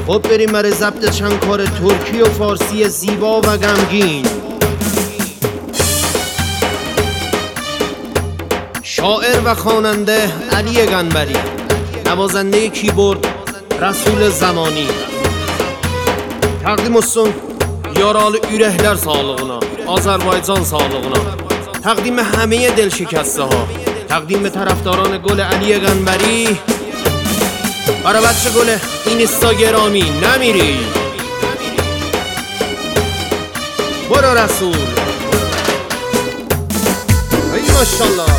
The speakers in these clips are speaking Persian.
خب بریم برای ضبط چند کار ترکی و فارسی زیبا و غمگین. شاعر و خواننده علی قنبری، نوازنده کیبورد Rasul Zamani. Təqdim olsun yaralı ürəklər sağlığına, Azərbaycan sağlığına. Təqdim həməyə del şikəstəha. Təqdim tərəfdaran gol علی قنبری. برای بچه گل اینستاگرامی نمیری. برو رسول. ای ماشالله.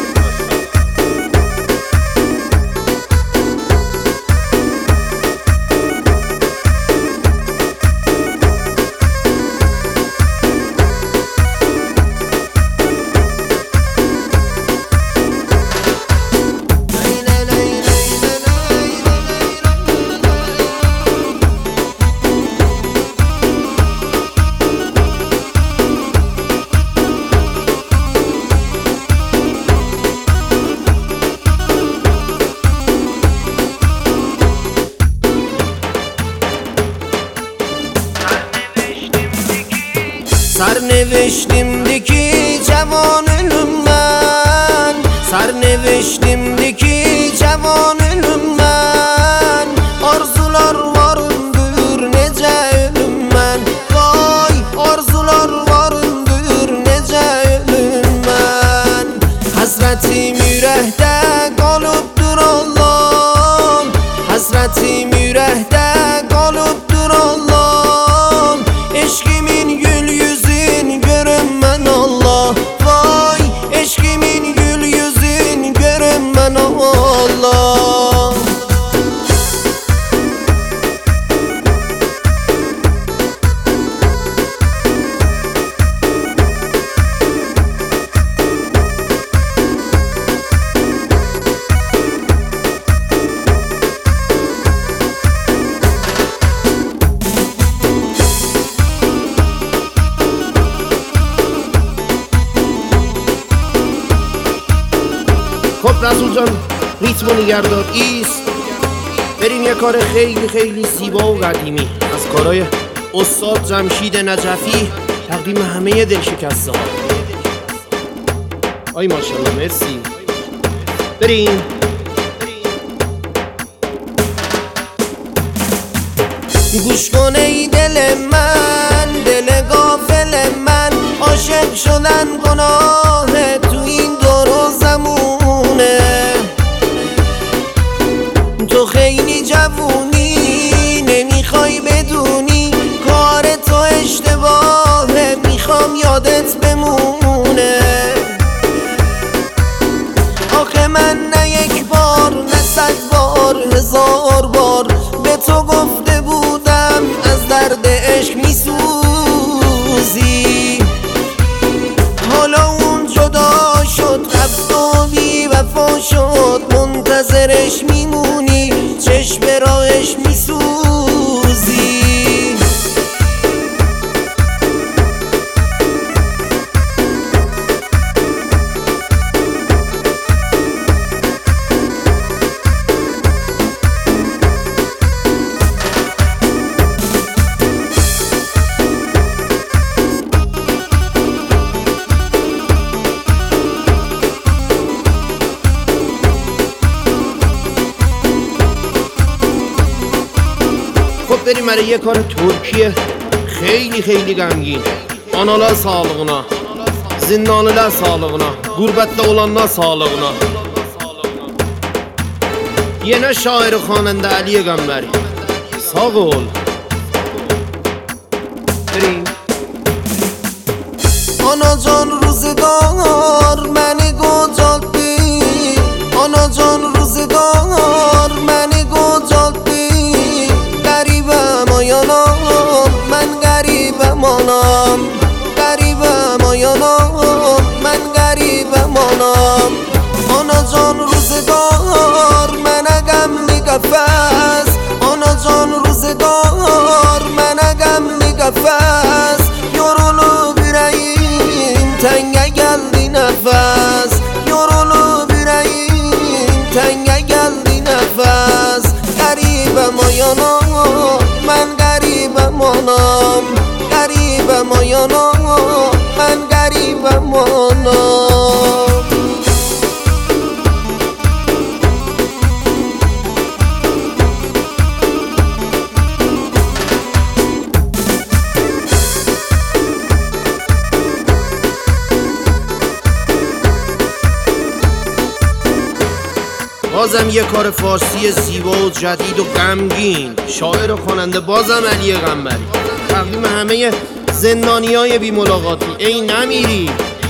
Serneviştimdeki cavan ölümden, Serneviştimdeki cavan ölümden, arzular varındır nece ölümden. Vay arzular varındır nece ölümden. Hasretim yürekte kalıptır Allah'ım, Hasretim yürekte kalıptır Allah'ım. Eşkimin gül yüzün görünmen Allah. Vay eşkimin gül yüzün görünmen Allah. خب رسول جان ریتم و نگهدار ایست. بریم یه کار خیلی خیلی زیبا و قدیمی از کارهای استاد جمشید نجفی تقدیم همه دلشکسته ها. آی ماشالله مرسی. بریم. گوش کن ای دل من، دل غافل من، عاشق شدن گناه تو این دور و زمونه. تو خیلی جوونی نمیخوای بدونی کار تو اشتباهه، میخوام یادت بمونه. آخه من نه یک بار نه 100 بار 1000 بار به تو گفته بودم از درد عشق میسوزی. حالا اون جدا شد رفت و بی وفا شد، منتظرش میمونی چشم راهش میسوزی. بریم برای یه کار ترکی خیلی خیلی غمگین. Analar sağlığına, zindanlılar sağlığına, gurbette olanlar sağlığına. Yine şair خواننده علی قنبری. Sağ ol. بریم. Anacan روزگار منی گوجالدی، Anacan روزگار منی گوجالدی. غریبم آیانم من، غریبم آنم، غریبم آیانم من، غریبم آنم. Anacan روزگار من غملی قفس، Anacan روزگار من غملی قفس. Yorulup yüreğim tenge geldi nefes، Yorulup yüreğim tenge geldi nefes. Garibem o yana آنام غریبم آیانا من غریبم آنام بازم یه کار فارسی زیبا و جدید و غمگین، شاعر و خواننده بازم علی قنبری، تقدیم همه زندانیای بی ملاقاتی. ای نمیری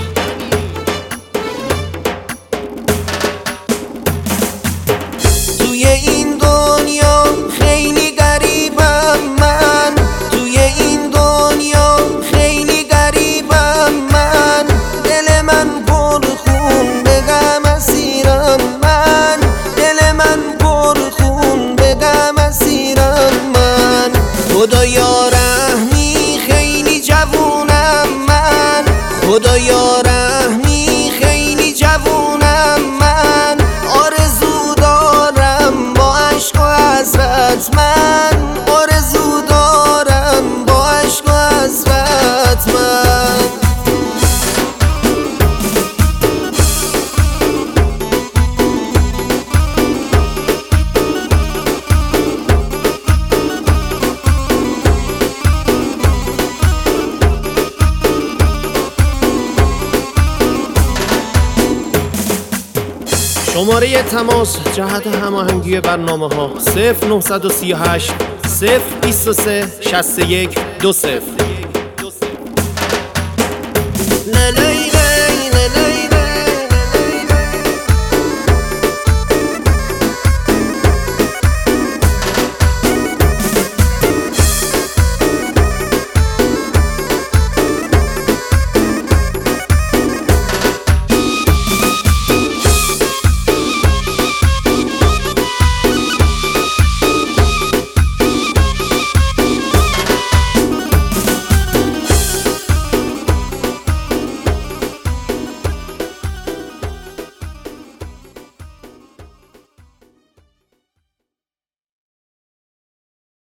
توی این دنیا خیلی غریبم من، توی این دنیا خیلی غریبم من، دل من پر خون به غم اسیرم من، دل من پر خون به غم اسیرم من. خدایا رحمی خیلی جوونم من، خدایا رحمی خیلی جوونم من، آرزو دارم با عشق و حسرت من، آرزو دارم با عشق و حسرت من. شماره تماس جهت هماهنگی برنامه ها 0938 023 61 20.